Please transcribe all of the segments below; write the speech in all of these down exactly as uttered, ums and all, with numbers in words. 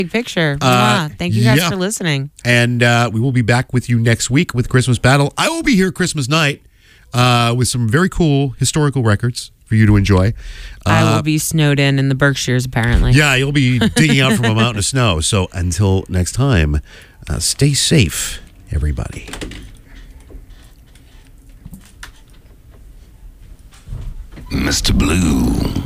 Big picture. Uh, Mwah. Thank you guys yeah. for listening. And uh, we will be back with you next week with Christmas Battle. I will be here Christmas night uh, with some very cool historical records for you to enjoy. Uh, I will be snowed in in the Berkshires, apparently. Yeah, you'll be digging out from a mountain of snow. So until next time, uh, stay safe, everybody. Mister Blue.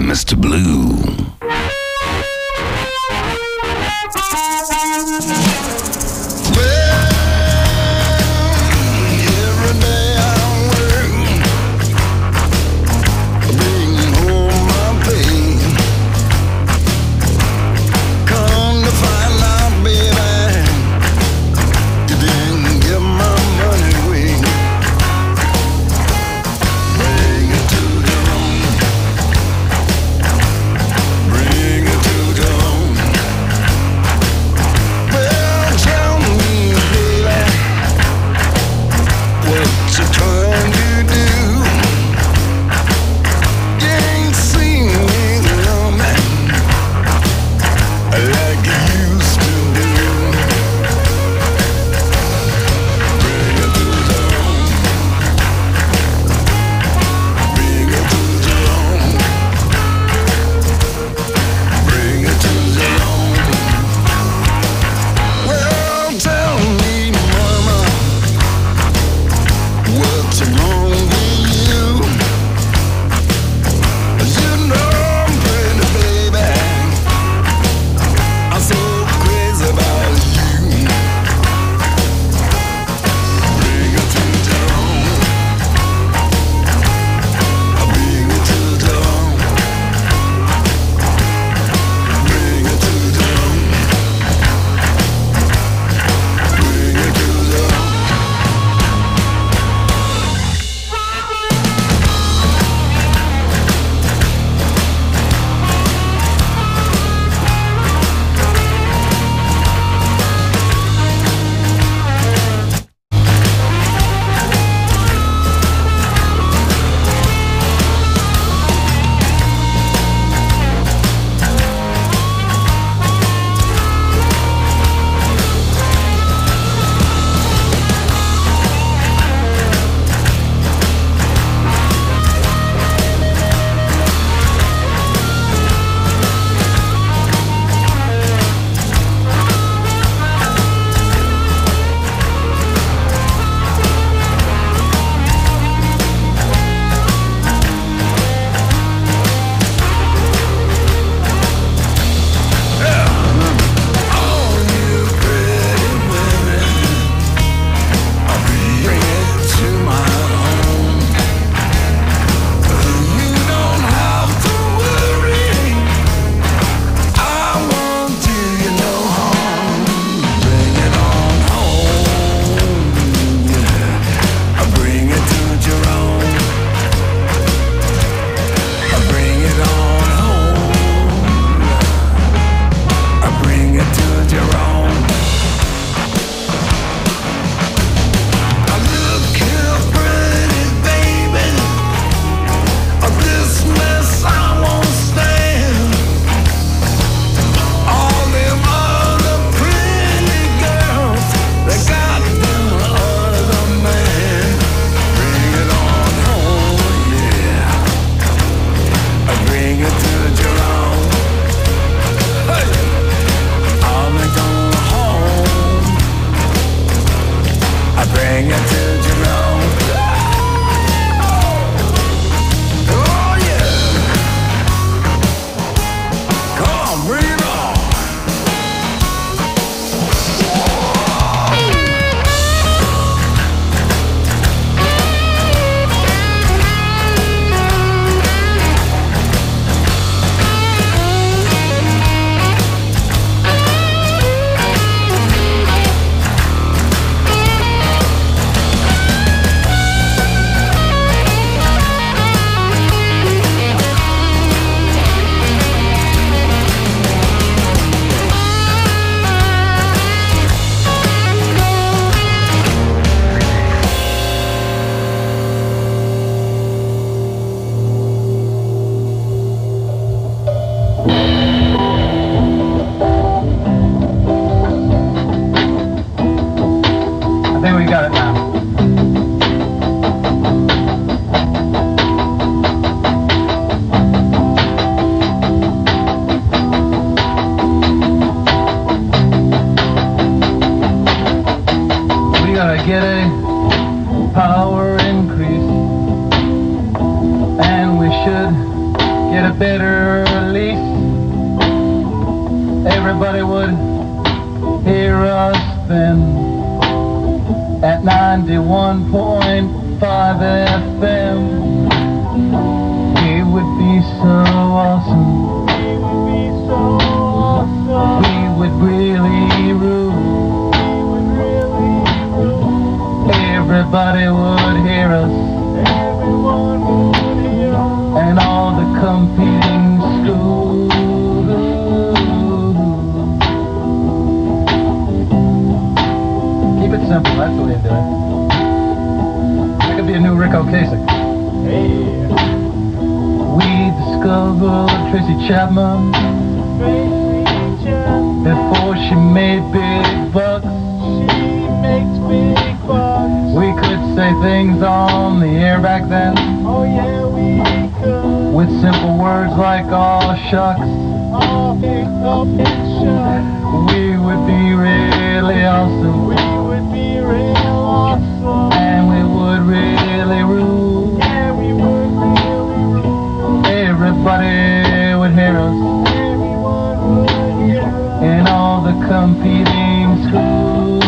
Mister Blue. Well, tell me, mama, what's one point five F M. It would be so awesome. It would be so awesome. We would really rule. We would really rule. Everybody would hear us. Everyone would hear us. And all the competing schools. Keep it simple, that's the way to do it. That could be a new Rick Ocasek. Hey. We discovered Tracy Chapman before she made big bucks. She makes big bucks. We could say things on the air back then. Oh yeah, we could. With simple words like "aw shucks." Oh, oh, shucks. We would be really awesome. We would be real awesome. And we would really rule. Yeah, we would really rule. Everybody would hear us. Everyone would hear us. In all the competing schools.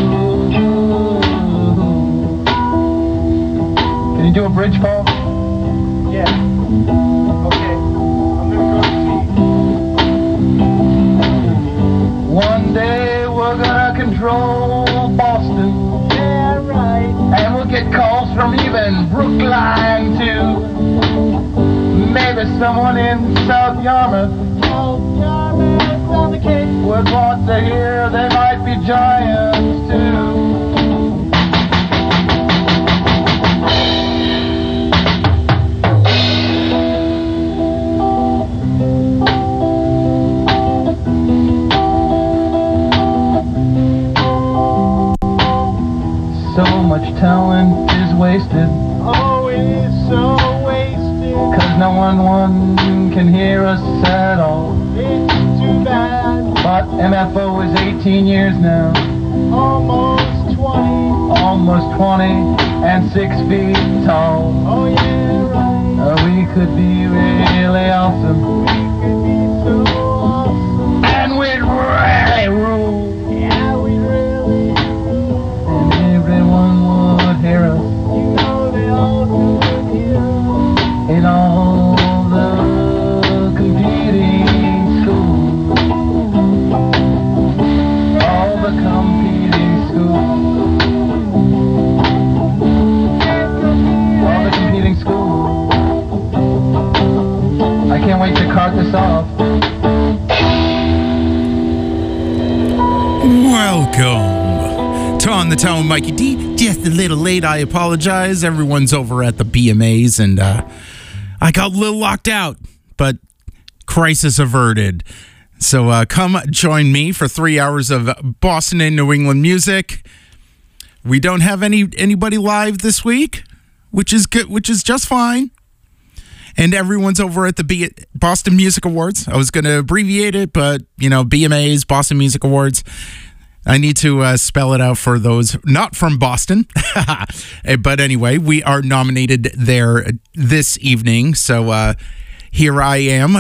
Can you do a bridge, Paul? Yeah. Okay. I'm gonna go see. One day we're gonna control Boston. Yeah, right. And we'll get calls from even Brookline too. Maybe someone in South Yarmouth. South Yarmouth on the Cape would want to hear they might be giants too. So much talent is wasted. Oh, it is so wasted. Cause no one, one can hear us at all. It's too bad. But M F O is eighteen years now. Almost twenty. Almost twenty and six feet tall. Oh yeah, right. Uh, we could be really awesome. We could be so awesome. And we'd really rule. Yeah, we'd really rule. And everyone would hear us. You know they all would hear us. In all the competing schools. All the competing schools. All the competing schools. I can't wait to cart this off. Welcome to On the Town with Mikey D. Just a little late, I apologize. Everyone's over at the B M As, and uh, I got a little locked out, but crisis averted. So uh, come join me for three hours of Boston and New England music. We don't have any anybody live this week, which is good, which is just fine. And everyone's over at the B- Boston Music Awards. I was going to abbreviate it, but, you know, B M As, Boston Music Awards. I need to uh, spell it out for those not from Boston. But anyway, we are nominated there this evening. So uh, here I am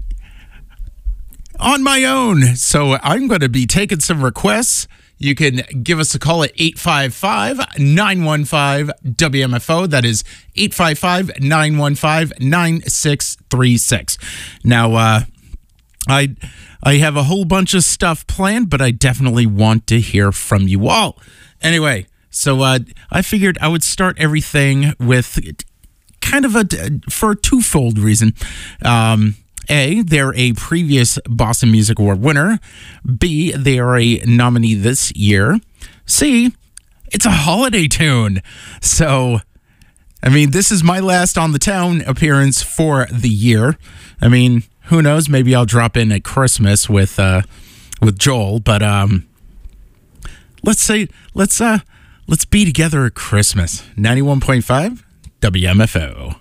on my own. So I'm going to be taking some requests. You can give us a call at eight five five, nine one five, W M F O. That is eight five five, nine one five, nine six three six. Now, uh, I I have a whole bunch of stuff planned, but I definitely want to hear from you all. Anyway, so uh, I figured I would start everything with kind of a, for a twofold reason. Um A, they're a previous Boston Music Award winner. B, they are a nominee this year. C, it's a holiday tune. So, I mean, this is my last On the Town appearance for the year. I mean, who knows? Maybe I'll drop in at Christmas with uh, with Joel. But um, let's say let's uh let's be together at Christmas. ninety-one point five W M F O.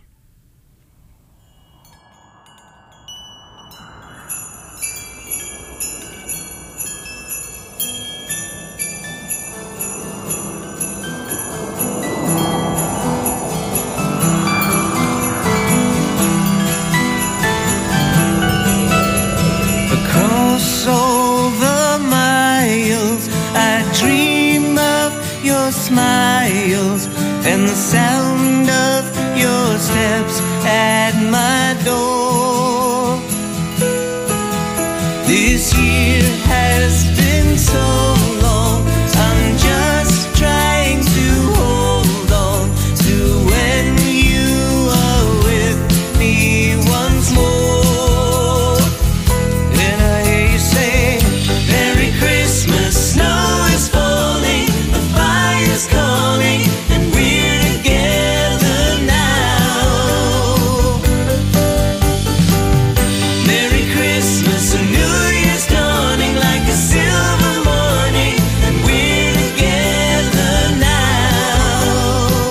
Smiles and the sound of your steps at my door. This year has been so long, I'm just trying to hold on to when you are with me once more. And I hear you say, Merry Christmas, snow is falling, the fire's calling, and we're together now. Merry Christmas, a new year's dawning like a silver morning, and we're together now.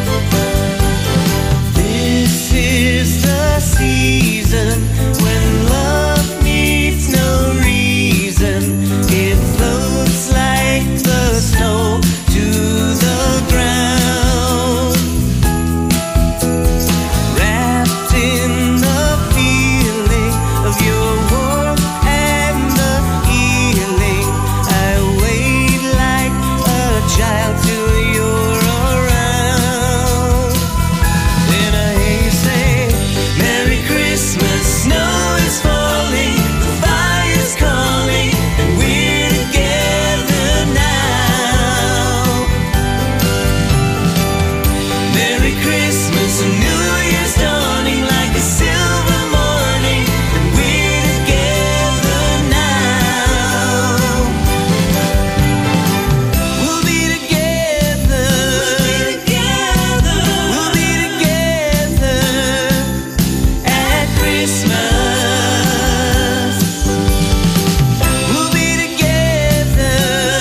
This is the season when love needs no reason. It floats like the snow to the ground, wrapped in the feeling of your warmth and the healing. I wait like a child till you're around. Then I hear you say, Merry Christmas, snow is falling, the fire's calling, and we're together now. Merry Christmas, a new year's dawning like a silver morning, and we're together now. We'll be together. We'll be together at Christmas. We'll be together.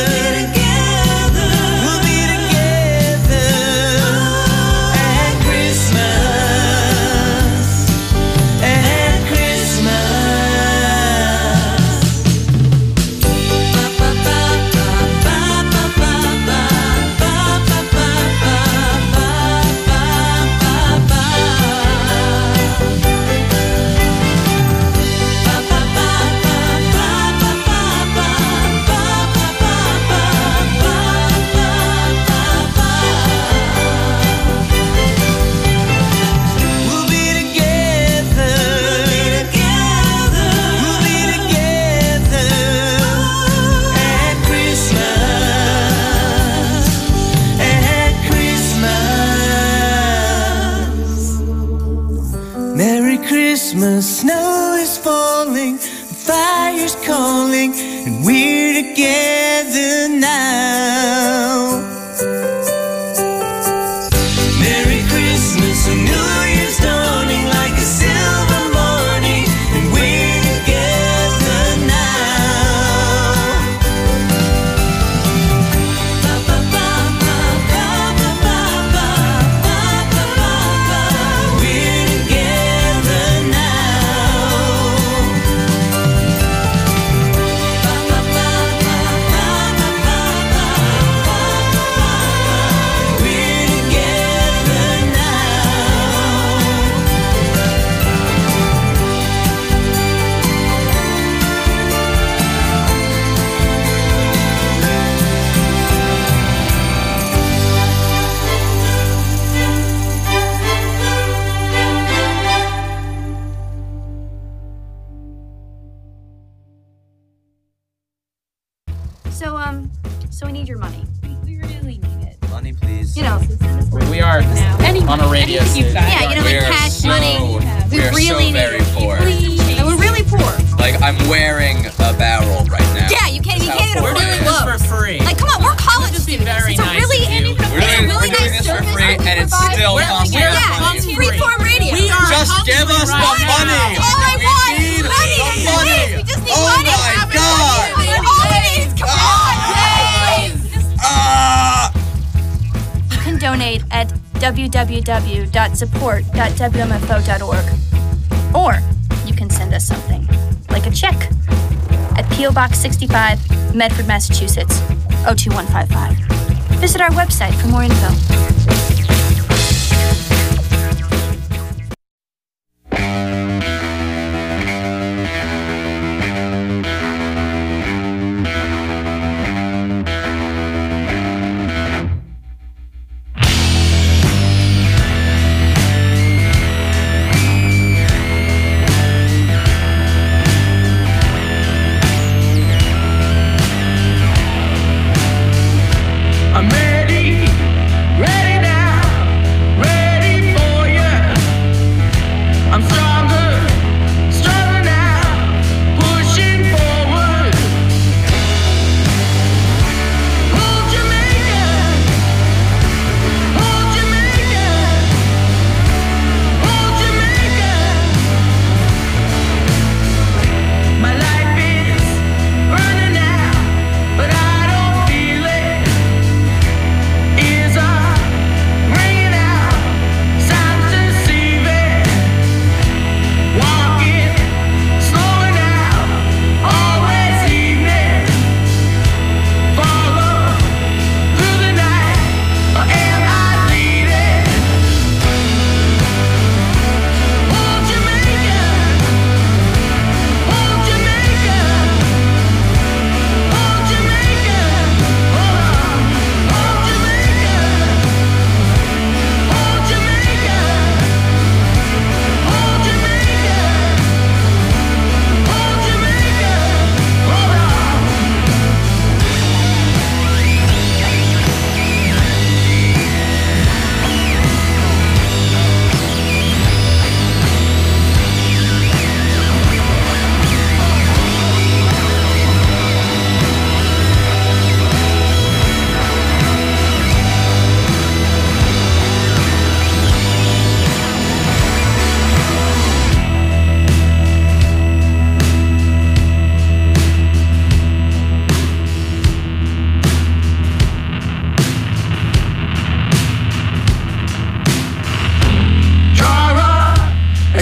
We'll be together at Christmas. At Christmas. We'll be together. We'll be together at Christmas. At Christmas. Merry Christmas, snow is falling, the fire's calling, and we're together now. Merry Christmas, a new year's dawning like a silver morning, and we're together now. We're together now. We're together So, um, so we need your money. We really need it. Money, please. You know, We are on a radio station. yeah, you know, like We're cash so- money. We we're so really very need it. poor. And we're really poor. Like, I'm wearing a barrel right now. Yeah, you can't, you That's can't how even poor afford I am. clothes. for free. Like, come on, we're college Just be students. very It's a nice really, of you. it's We're a doing, really we're doing nice this for service free, that we and it's provide. still We're- costing we're us Yeah, money. it's freeform radio. We are Just give us the hungry right money. now. All I We want need is money. the money. Please, we just need Oh money. my Have it God. money. All we need is come on, please. Ah! You can donate at w w w dot support dot w m f o dot org. Or you can send us something, like a check, at P O Box sixty-five, Medford, Massachusetts, oh two one five five. Visit our website for more info.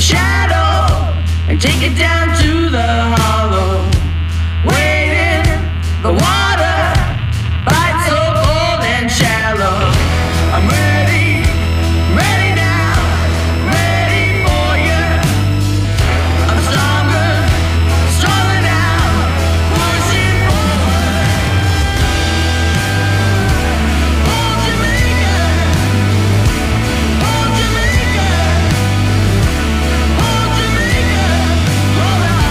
a shadow and take it down to the hollow. Waiting, the water bites so cold and shallow. I'm ready, ready now, ready for you. I'm stronger, stronger now, pushing forward. Oh, Jamaica, oh, Jamaica, oh, Jamaica, roll out.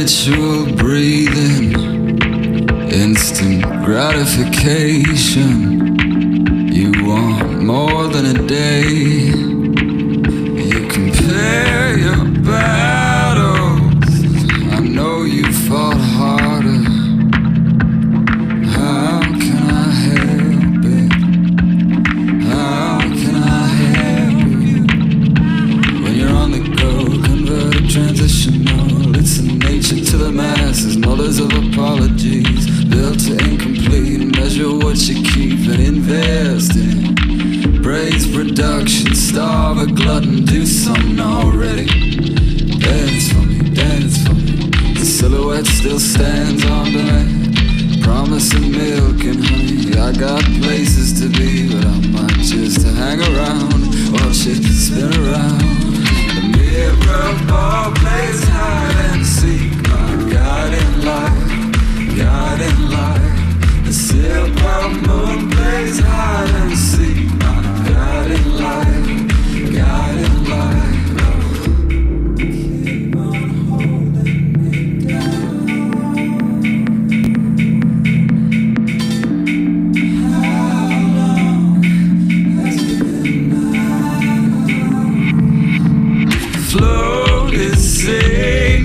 habitual breathing, instant gratification. You want more than a day. You compare your battles. I know you fought harder. How can I help it? How can I help you? When you're on the go, converted, transitional. It's a nature to the masses, mothers of apologies. Built to incomplete, measure what you keep and invest in. Praise production, starve a glutton, do something already. Dance for me, dance for me. The silhouette still stands on demand. Promising milk and honey. I got places to be, but I might just hang around, watch it spin around. The mirror ball plays hide and seek. My guiding light, guiding light. The silver moon plays hide and seek. My guiding light, guiding light. Keep on holding me down. How long has it been now? Float is safe.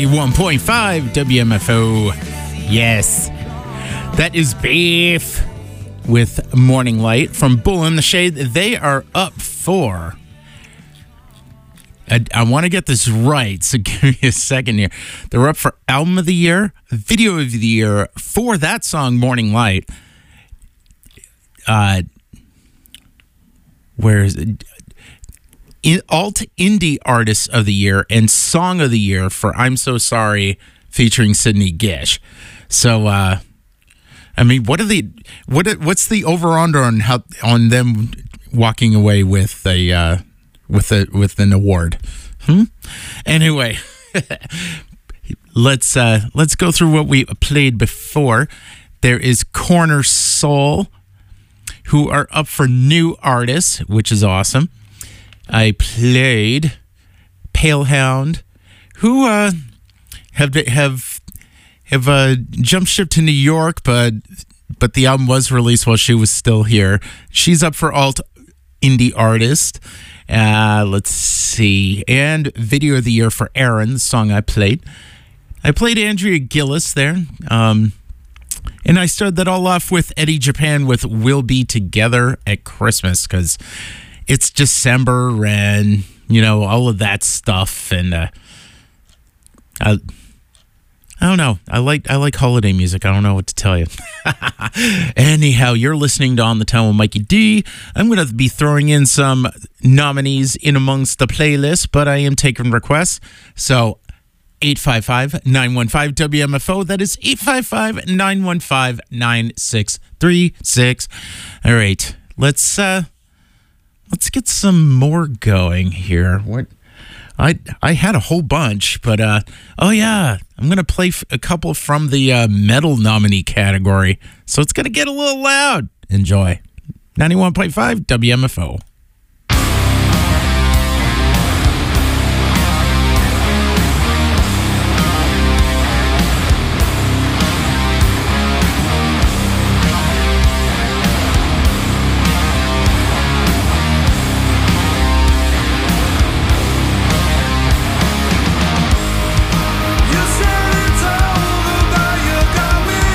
ninety-one point five W M F O. Yes. That is Beef with Morning Light from Bull in the Shade. They are up for... I, I want to get this right, so give me a second here. They're up for Album of the Year, Video of the Year for that song, Morning Light. Uh, where is it? In, Alt Indie Artist of the Year and Song of the Year for I'm So Sorry featuring Sydney Gish. So, uh, I mean, what are the what? What's the over under on how on them walking away with a uh, with a with an award? Hmm? Anyway, let's uh, let's go through what we played before. There is Corner Soul, who are up for new artists, which is awesome. I played Pale Hound, who uh, have have have uh, jumped ship to New York, but but the album was released while she was still here. She's up for alt indie artist. Uh, let's see, and Video of the Year for Aaron, the song I played. I played Andrea Gillis there, um, and I started that all off with Eddie Japan with "We'll Be Together at Christmas" because it's December and, you know, all of that stuff. And uh, I, I don't know. I like I like holiday music. I don't know what to tell you. Anyhow, you're listening to On the Town with Mikey D. I'm going to be throwing in some nominees in amongst the playlist, but I am taking requests. So eight five five, nine one five, W M F O. That is eight five five, nine one five, nine six three six. All right. Let's... Uh, Let's get some more going here. What I I had a whole bunch, but uh, oh yeah, I'm gonna play f- a couple from the uh, metal nominee category, so it's gonna get a little loud. Enjoy. ninety-one point five W M F O.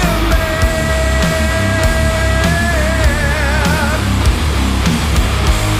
Yeah.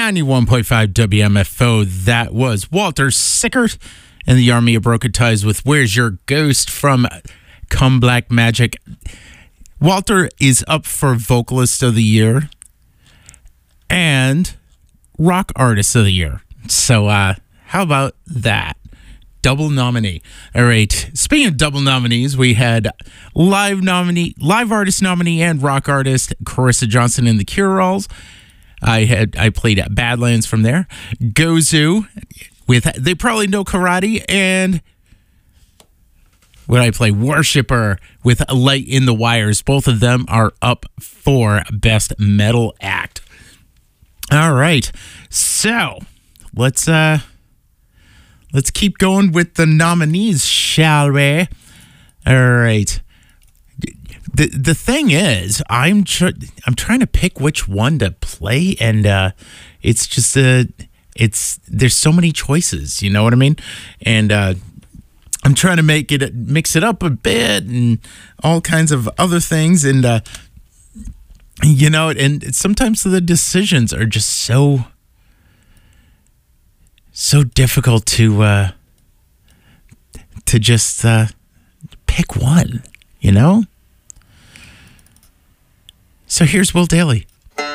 ninety-one point five W M F O. That was Walter Sickert and the Army of Broken Ties with Where's Your Ghost from Come Black Magic. Walter is up for Vocalist of the Year and Rock Artist of the Year. So uh, how about that? Double nominee. All right. Speaking of double nominees, we had live nominee, live artist nominee and rock artist Carissa Johnson in the Cure-Alls. I had I played at Badlands from there. Gozu with They Probably Know Karate, and when I play Worshipper with Light in the Wires. Both of them are up for Best Metal Act. All right. So let's uh let's keep going with the nominees, shall we? All right. The the thing is, I'm tr- I'm trying to pick which one to play, and uh, it's just uh, it's there's so many choices, you know what I mean? And uh, I'm trying to make it mix it up a bit and all kinds of other things, and uh, you know, and sometimes the decisions are just so so difficult to uh, to just uh, pick one, you know. So here's Will Dailey.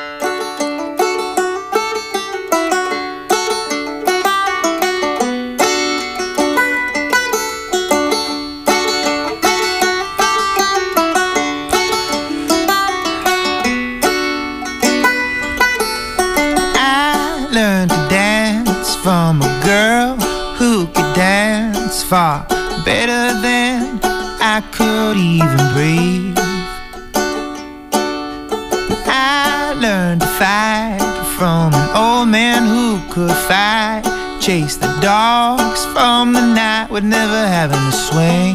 I learned to dance from a girl who could dance far better than I could even breathe. I learned to fight from an old man who could fight, chase the dogs from the night with never having to swing.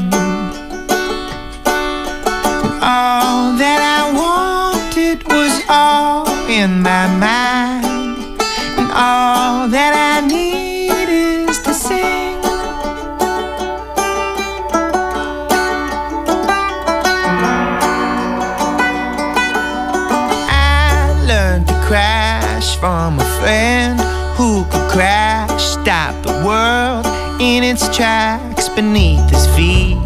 And all that I wanted was all in my mind, and all that I need is to sing. Crash from a friend who could crash, stop the world in its tracks beneath his feet.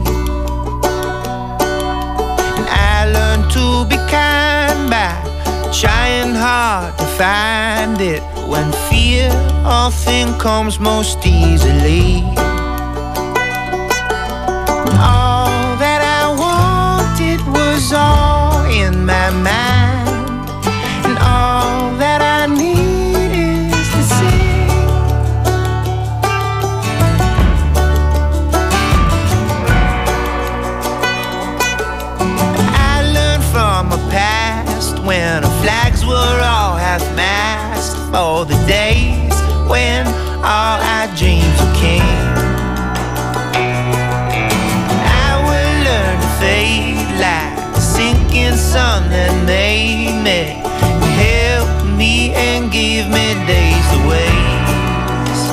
And I learned to be kind by trying hard to find it when fear often comes most easily. And all that I wanted was all in my mind. All that I need is to sing. I learned from my past when our flags were all half-mast, for the days when all our dreams were king. I will learn to fade like the sinking sun that made me, help me and give me days to waste.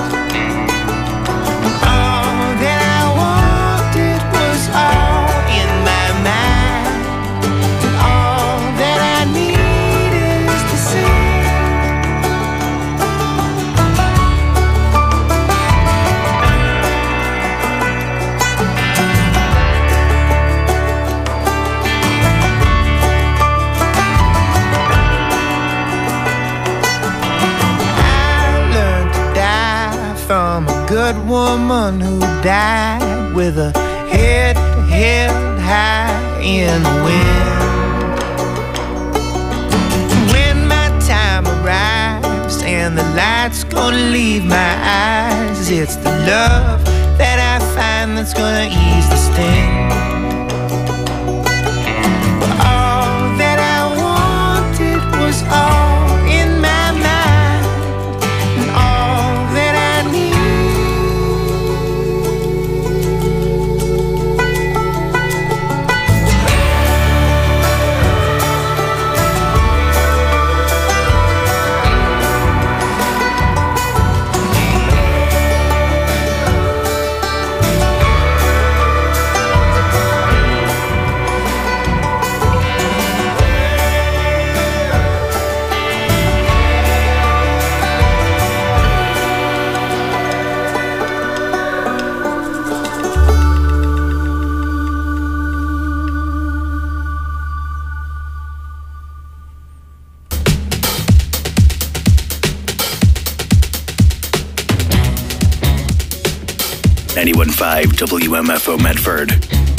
All that I wanted was all in my mind, and all that I need is to from a good woman who died with her head held high in the wind. When my time arrives and the light's gonna leave my eyes, it's the love that I find that's gonna ease the sting. But all that I wanted was all in my mind, and all that I ninety-one point five W M F O Medford.